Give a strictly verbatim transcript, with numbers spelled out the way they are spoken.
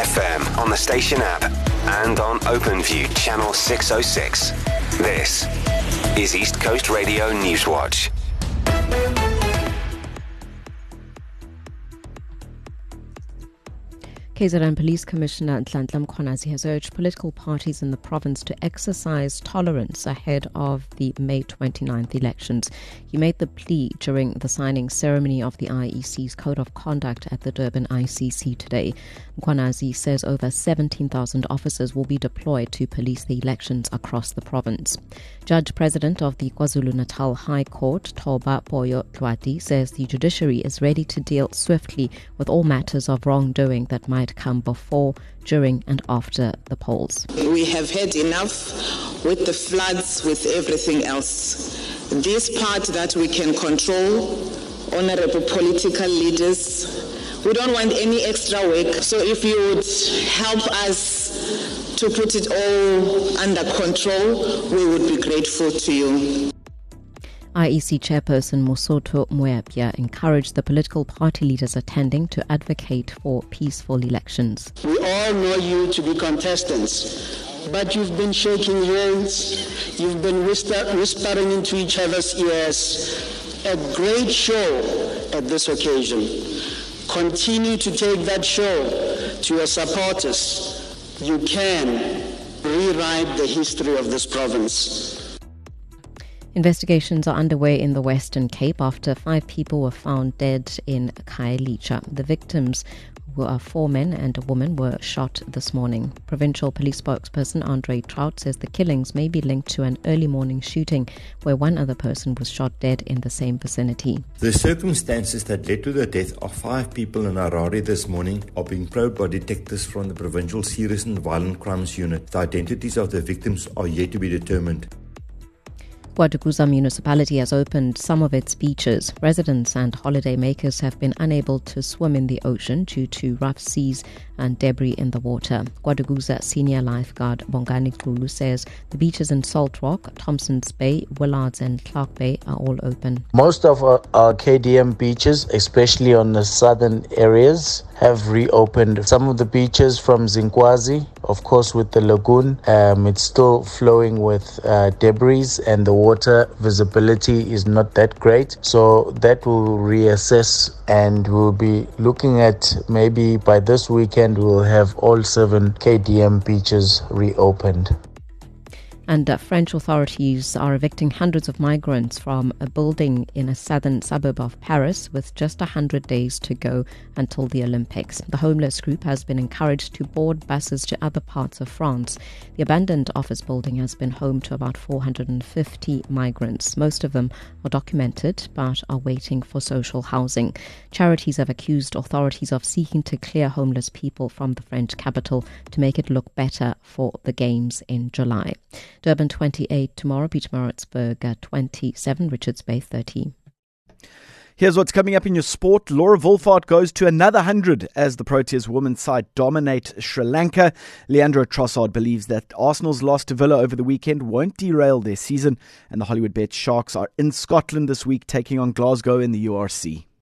F M, on the station app, and on OpenView Channel six oh six. This is East Coast Radio Newswatch. K Z N Police Commissioner Nhlanhla Mkhwanazi has urged political parties in the province to exercise tolerance ahead of the May twenty-ninth elections. He made the plea during the signing ceremony of the I E C's Code of Conduct at the Durban I C C today. Mkhwanazi says over seventeen thousand officers will be deployed to police the elections across the province. Judge President of the KwaZulu-Natal High Court, Thoba Boyo Tlwati, says the judiciary is ready to deal swiftly with all matters of wrongdoing that might come before, during and after the polls. We have had enough with the floods, with everything else. This part that we can control, honorable political leaders, we don't want any extra work. So if you would help us to put it all under control, we would be grateful to you. I E C Chairperson Mosotho Moeapia encouraged the political party leaders attending to advocate for peaceful elections. We all know you to be contestants, but you've been shaking hands, you've been whisper- whispering into each other's ears. A great show at this occasion. Continue to take that show to your supporters. You can rewrite the history of this province. Investigations are underway in the Western Cape after five people were found dead in Khayelitsha. The victims, who are four men and a woman, were shot this morning. Provincial Police spokesperson Andre Trout says the killings may be linked to an early morning shooting where one other person was shot dead in the same vicinity. The circumstances that led to the death of five people in Harare this morning are being probed by detectives from the Provincial Serious and Violent Crimes Unit. The identities of the victims are yet to be determined. Guadagusa municipality has opened some of its beaches. Residents and holiday makers have been unable to swim in the ocean due to rough seas and debris in the water. Guadagusa senior lifeguard Bongani Kulu says the beaches in Salt Rock, Thompson's Bay, Willards and Clark Bay are all open. Most of our, our K D M beaches, especially on the southern areas, have reopened. Some of the beaches from Zinkwazi, of course with the lagoon, um, it's still flowing with uh, debris and the water visibility is not that great. So that will reassess and we'll be looking at maybe by this weekend we'll have all seven K D M beaches reopened. And uh, French authorities are evicting hundreds of migrants from a building in a southern suburb of Paris with just one hundred days to go until the Olympics. The homeless group has been encouraged to board buses to other parts of France. The abandoned office building has been home to about four hundred fifty migrants. Most of them are documented but are waiting for social housing. Charities have accused authorities of seeking to clear homeless people from the French capital to make it look better for the Games in July. Durban twenty-eight tomorrow, Pietermaritzburg twenty-seven, Richards Bay thirty. Here's what's coming up in your sport. Laura Wolfhard goes to another one hundred as the Proteas women's side dominate Sri Lanka. Leandro Trossard believes that Arsenal's loss to Villa over the weekend won't derail their season. And the Hollywood Bet Sharks are in Scotland this week taking on Glasgow in the U R C.